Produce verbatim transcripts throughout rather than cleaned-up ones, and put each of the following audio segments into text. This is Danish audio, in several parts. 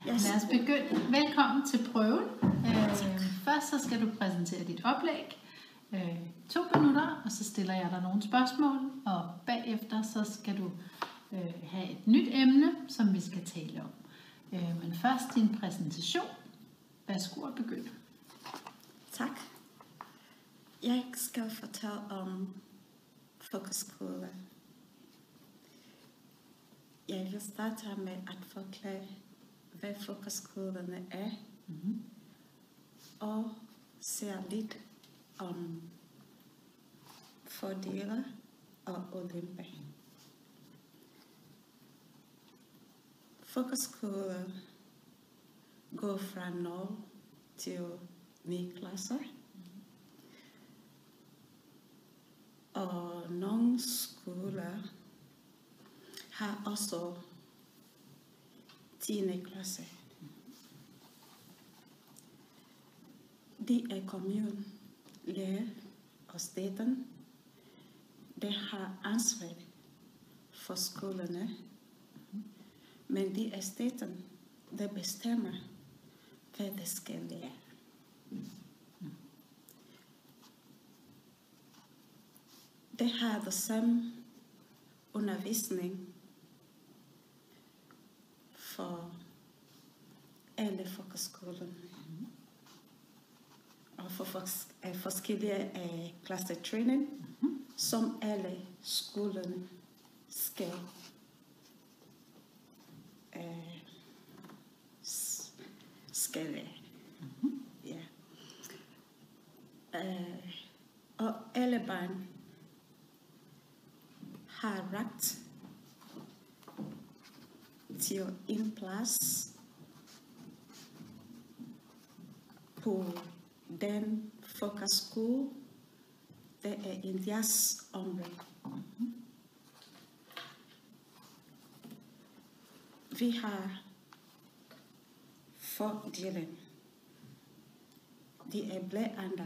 Yes. Lad os begynde. Velkommen til prøven. Øh, først så skal du præsentere dit oplæg. Øh, to minutter, og så stiller jeg dig nogle spørgsmål. Og bagefter så skal du øh, have et nyt emne, som vi skal tale om. Øh, men først din præsentation. Værsgo at begynde. Tak. Jeg skal fortælle om folkeskole. Jeg vil starte med at forklare, hvad folkeskolerne er, mm-hmm. og se lidt om fordele og ulemper. Folkeskoler går fra nul til ni klasser, og nogle skoler har også tiende klasse. De er kommunen, lærer og staten, der har ansvar for skolerne, men det er staten, der bestemmer, hvad de skal lære. De har det samme undervisning for alle folkeskoler. Mm-hmm. Og for fors- forskellige uh, klassetræning, mm-hmm. som alle skoler skal uh, skal lære. Mm-hmm. Ja. Uh, og alle børn har ret til en plads på den folkeskole, der er i deres område. Mm-hmm. Vi har fordelen. Det er blandt andet,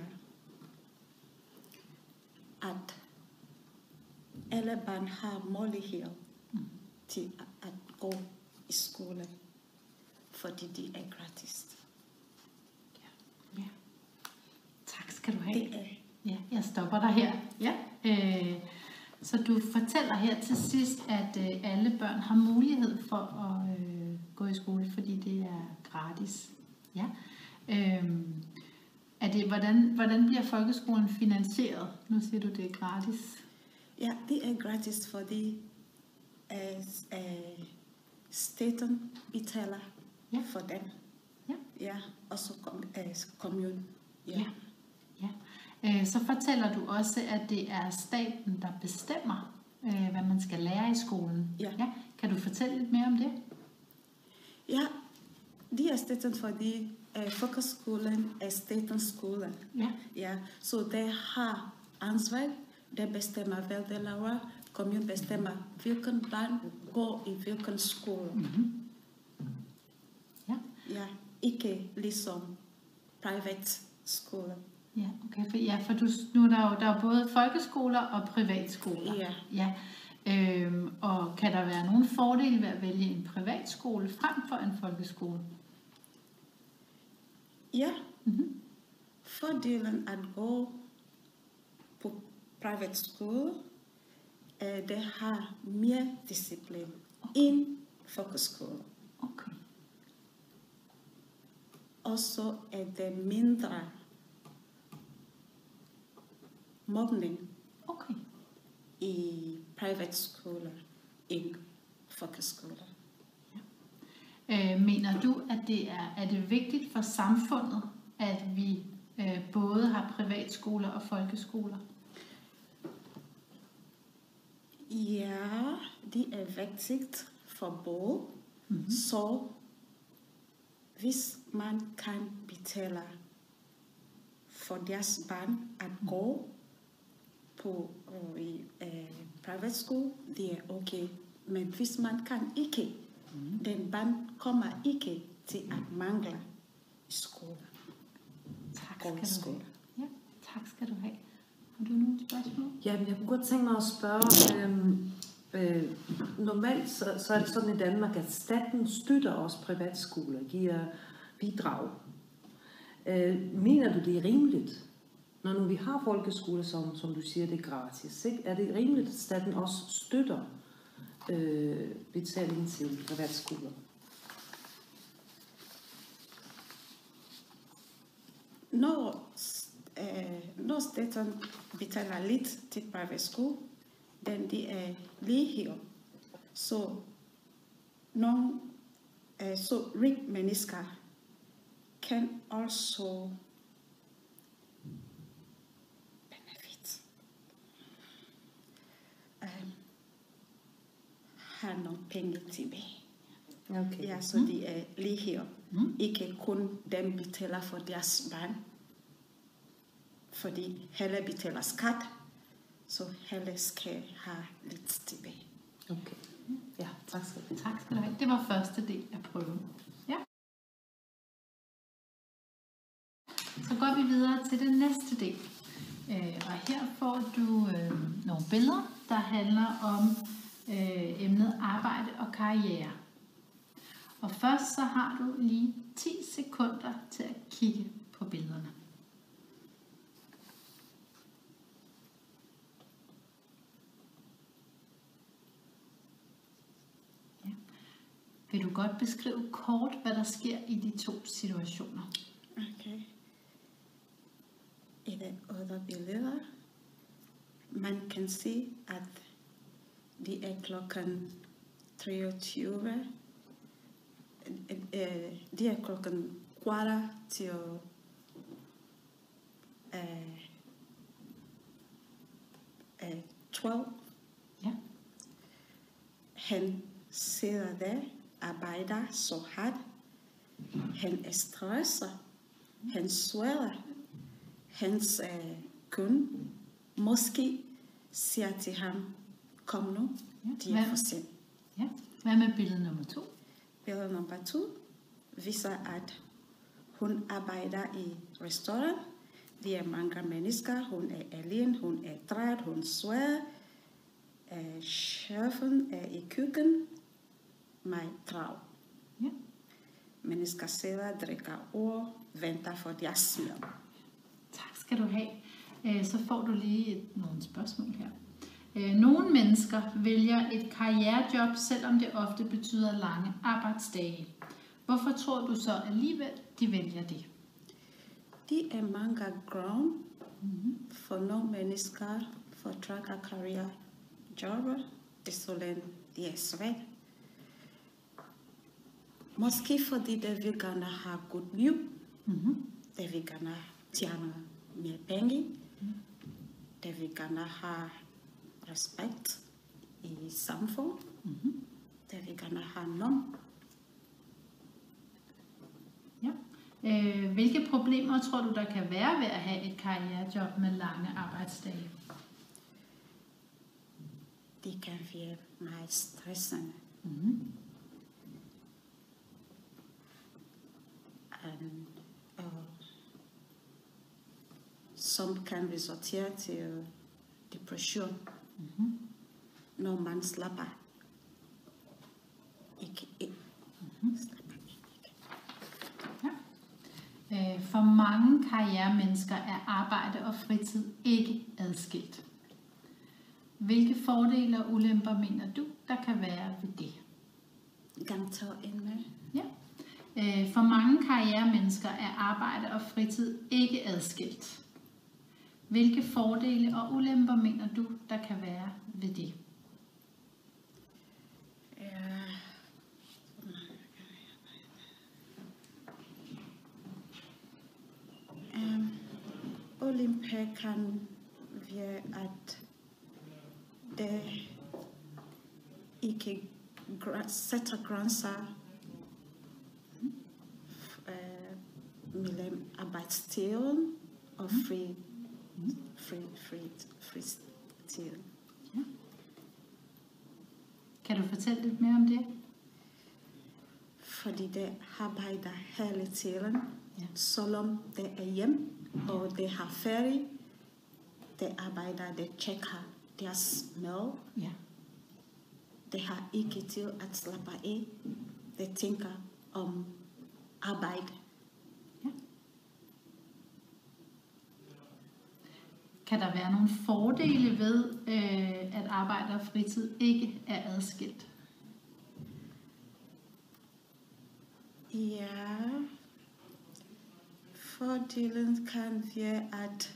at alle børn har mulighed mm. til at gå i skole, fordi de er gratis. Ja. Ja. Tak skal du have. Det er. Ja, jeg stopper dig her. Ja. Øh, så du fortæller her til sidst, at øh, alle børn har mulighed for at øh, gå i skole, fordi det er gratis. Ja. Øh, er det, hvordan, hvordan bliver folkeskolen finansieret? Nu siger du, det er gratis. Ja, det er gratis, fordi uh, uh, staten betaler ja. for dem. Ja. Ja, og så kom, uh, kommunen. Ja. Ja. Ja. Øh, så fortæller du også, at det er staten, der bestemmer, øh, hvad man skal lære i skolen. Ja. Ja. Kan du fortælle lidt mere om det? Ja, det er staten, fordi uh, folkeskolen er statens skole. Ja. Ja, så det har ansvar. Der bestemmer, hvad de laver. Kommunen bestemmer, hvilken barn går i hvilken skole. Mm-hmm. Ja. Ja, ikke ligesom privat skole. Ja, okay. For, ja, for du, nu er der jo der er både folkeskoler og privatskoler. Ja. Ja. Øhm, og kan der være nogle fordele ved at vælge en privatskole frem for en folkeskole? Ja. Mm-hmm. Fordelen at gå på private skole, uh, det har mere disciplin okay. end folkeskole. Okay. Og så er det mindre mobning okay. i private skoler end folkeskoler. Ja. Øh, mener du, at det er, er det vigtigt for samfundet, at vi øh, både har privatskoler og folkeskoler? Ja, det er vigtigt for både. Mm-hmm. Så hvis man kan betale for deres barn at gå på uh, i uh, private skole, det er okay. Men hvis man kan ikke, mm-hmm. den barn kommer ikke til at mangle i skole. Tak skal du have. Ja, tak skal du have. Har du nogle spørgsmål? Ja, men jeg kunne godt tænke mig at spørge, øhm, Øh, normalt så, så er det sådan i Danmark, at staten støtter også privatskoler, giver bidrag. Øh, mener du, det er rimeligt, når nu vi har folkeskoler, som, som du siger, det er gratis, ikke? Er det rimeligt, at staten også støtter øh, betaling til privatskoler? Når, øh, når staten betaler lidt til privatskole, den de er lige her. Så nogle uh, så rige mennesker kan også benefit. Um, have nogle penge tilbage. Okay. Ja, så de er lige her. Mm. Ikke kun dem betaler for deres barn, fordi heller betaler skat, så heller skal have lidt tilbage. Okay. Ja, tak skal du have. Tak skal du have. Det var første del af prøven. Ja. Så går vi videre til den næste del. Øh, og her får du øh, nogle billeder, der handler om øh, emnet arbejde og karriere. Og først så har du lige ti sekunder til at kigge på billederne. Ja. Vil du godt beskrive kort, hvad der sker i de to situationer? Okay. I de andre billeder, man kan se, at det er klokken treogtyve. Det er klokken kvart til uh, uh, tolv. Ja. Han sidder der, arbejder så hårdt. Han er stresset. Han sveder. Hans uh, kunde måske siger til ham, kom nu, Ja. de er for sent. Ja. Hvad med billede nummer to? Billede nummer to viser, at hun arbejder i restaurant. De er mange mennesker. Hun er alene, hun er træt, hun sveder. Uh, chefen er i køkken. Meget travlt. Ja. Mennesker sidder, drikker ord, venter for deres mad. Tak skal du have. Øh, Så får du lige et, nogle spørgsmål her. Øh, Nogle mennesker vælger et karrierejob, selvom det ofte betyder lange arbejdsdage. Hvorfor tror du så alligevel, de vælger det? De er mange grund for nogle mennesker for trækker karrierejobber. Det er så længe de er svært. Måske fordi de vil gerne have godt liv. Mm-hmm. De vil gerne tjene mere penge. De vil gerne have respekt i samfundet. Mm-hmm. De vil gerne have nogen. Ja. Øh, hvilke problemer tror du, der kan være ved at have et karrierejob med lange arbejdsdage? De kan være meget stressende. Mm-hmm. Um, og som kan resultere til depression, Mm-hmm. når man slapper ikke ind. Mm-hmm. Ja. Øh, For mange karrieremennesker er arbejde og fritid ikke adskilt. Hvilke fordele og ulemper mener du, der kan være ved det? Gantage ind med. Ja. Øh, For mange karrieremennesker er arbejde og fritid ikke adskilt. Hvilke fordele og ulemper mener du, der kan være ved det? Ja. Um, Olympia kan være, at det ikke gra- sætter grænser uh, mellem arbejdstiden og fri, fri, fri, fritiden. Ja. Kan du fortælle lidt mere om det? Fordi det arbejder hele tiden, Ja. selvom det er hjem, og det har ferie, det arbejder, det tjekker deres mad, Ja. det har ikke til at slappe af. Det tænker om arbejde. Ja. Kan der være nogle fordele ved, øh, at arbejde og fritid ikke er adskilt? Ja, fordelen kan være, at,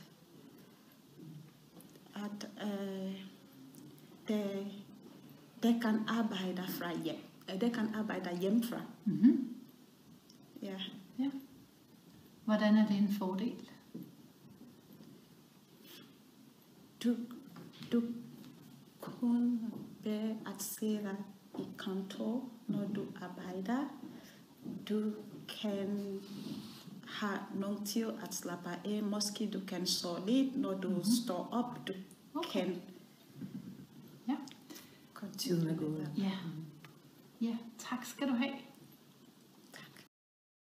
at øh, det, det kan arbejde fra hjem. Det kan arbejde hjemmefra. Mm-hmm. Ja. Ja. Hvordan er det en fordel? Du, du kun være at sidde i kontor, når du arbejder. Du kan have nogle tid at slappe af. Måske du kan sove lidt, når du mm-hmm. står op. Du okay. kan ja. Tiden er gået. Ja. Ja, tak skal du have.